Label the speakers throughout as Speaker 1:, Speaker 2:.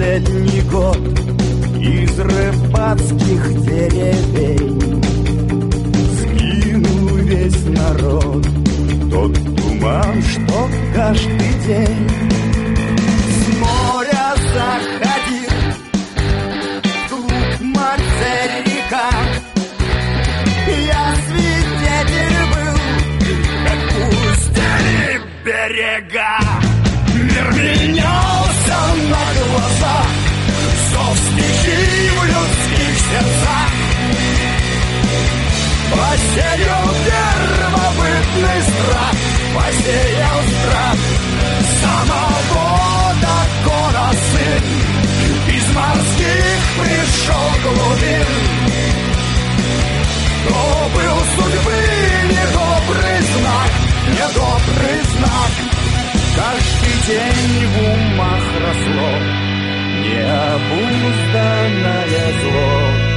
Speaker 1: последний год из рыбацких деревень сгинул весь народ. Тот туман, что каждый день с моря заходил вглубь материка. Я свидетель был, как пустели берега. Мир менялся на глазах, зов стихий в людских сердцах. Посеял первобытный страх, посеял страх самого Дакона сын. Из морских пришел глубин. То был судьбы недобрый знак, недобрый знак. Каждый день в умах росло необузданное зло.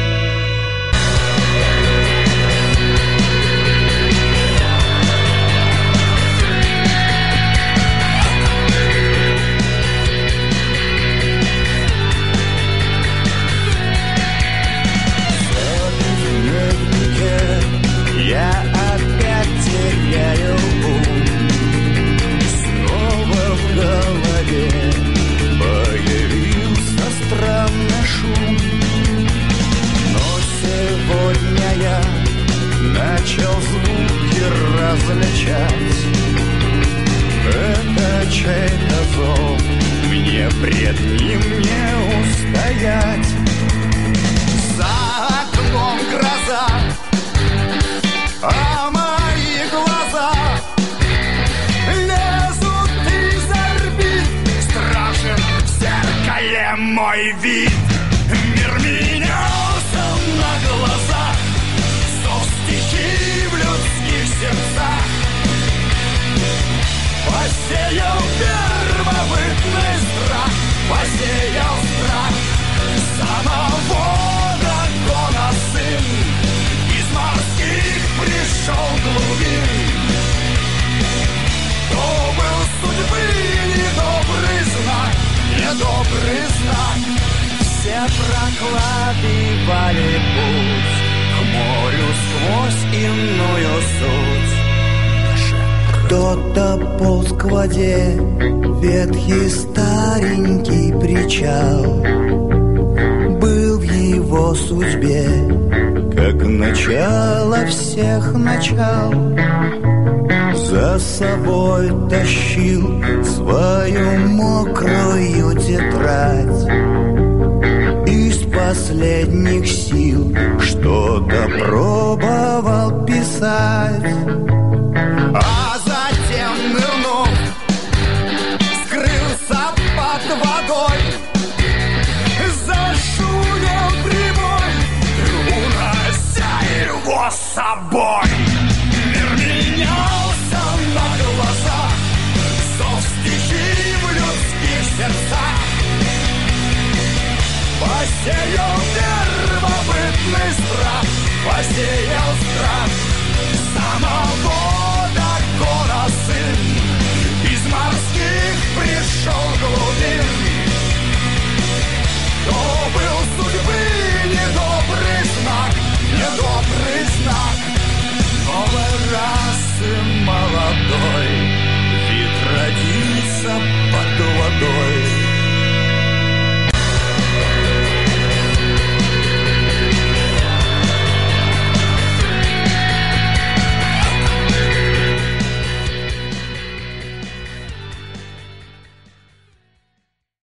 Speaker 1: Я опять теряю ум. Снова в голове появился странный шум. Но сегодня я начал звуки различать. Это чей-то зов, мне пред ним не устоять. За окном гроза, а мои глаза лезут из орбит. Страшен в зеркале мой вид. Мир менялся на глазах, зов стихий в людских сердцах. Посеял первобытный страх, посеял страх самого Дакона сын. Из морских пришел глубин. То был судьбы недобрый знак, недобрый знак. Все прокладывали путь к морю сквозь иную суть. Кто-то полз к воде, ветхий старенький причал был в его судьбе, как начало всех начал. За собой тащил свою мокрую тетрадь, из последних сил что-то пробовал писать. А затем, нырнув, скрылся под водой. Зашумел прибой, унося его с собой. Мир менялся на глазах, зов стихий в людских сердцах. Посеял первобытный страх, посеял страх самого